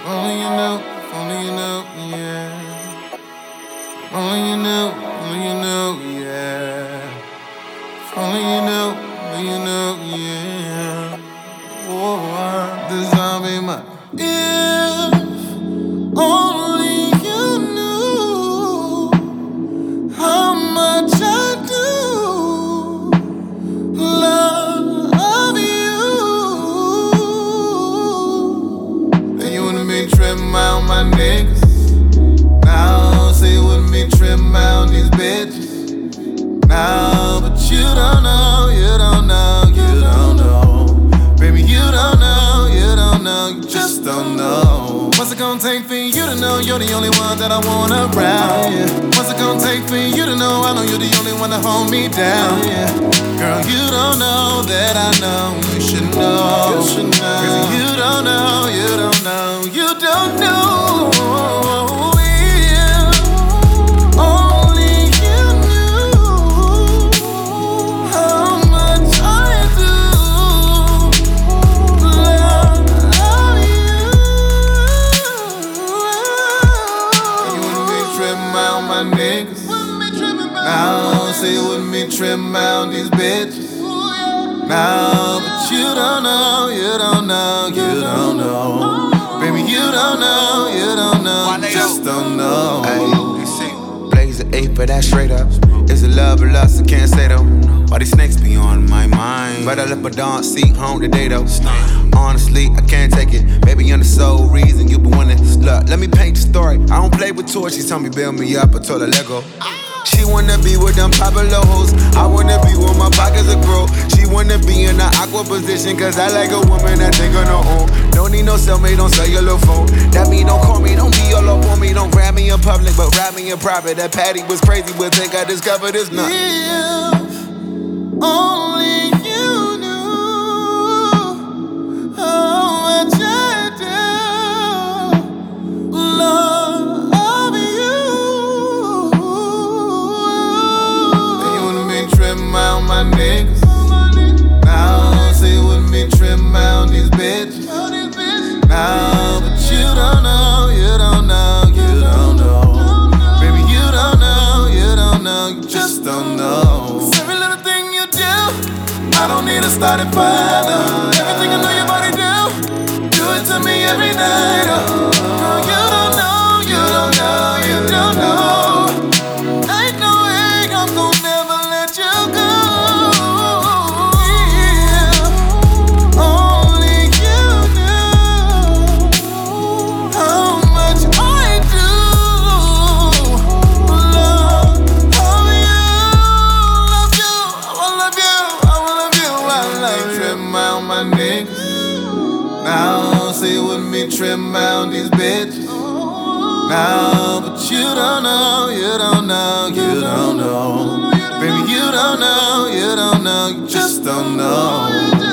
Only you know, only you know, yeah. Only you know, yeah. Only you know, yeah. Oh, the zombie mind. If only you knew how much I do love you. Then you wouldn't be trimming out my niggas. Now say you wouldn't be trimming out these bitches. Now, but you don't know, you don't know, you don't know. Baby, you don't know, you don't know, you just don't know. What's it gonna take for you to know you're the only one that I want around, yeah. What's it gonna take for you to know I know you're the only one to hold me down, yeah. Girl, you don't know that I know, you should know. You should know. 'Cause you don't know, you don't know, you don't know. Now say you wouldn't be trimming out these bitches. Now, but you don't know, you don't know, you don't know. Baby, you don't know, you don't know, you just don't know. Hey, blaze an 8 for that straight up. It's a love or lust, I can't say though. Why these snakes be on my mind? But I left my dawn seat home today though. Honestly, I can't take it. Baby, you're the sole reason you been winning. Look, let me paint the story. I don't play with toys. She told me build me up, I told her let go. She wanna be with them popular hoes. I wanna be with my pockets are grow. She wanna be in the awkward position, cause I like a woman that think on her own. Don't need no cellmate on cellular phone. That mean don't call me, don't be all up on me. Don't grab me in public, but rap me in private. That Patty was crazy, but think I discovered this nut. If only you knew how much I do love you. Then you wouldn't be trimming out my niggas. Now say you wouldn't be trimming out these bitches. Now, but you don't know, you don't know, you don't know. Baby, you don't know, you don't know, you just don't know. 'Cause every little thing you do, I don't need a starting fire. Everything I know your body do it to me every night. Girl, you don't know, you don't know, you don't know. Ain't no way I'm gonna never let you go. Yeah. Only you know how much I do love you. I will love you, I will love you, I love you. Trim out my niggas. Now say you wouldn't be trimming out these bitches. Now, but you don't know, you don't know, you don't know. Baby, you don't know, you don't know, you just don't know.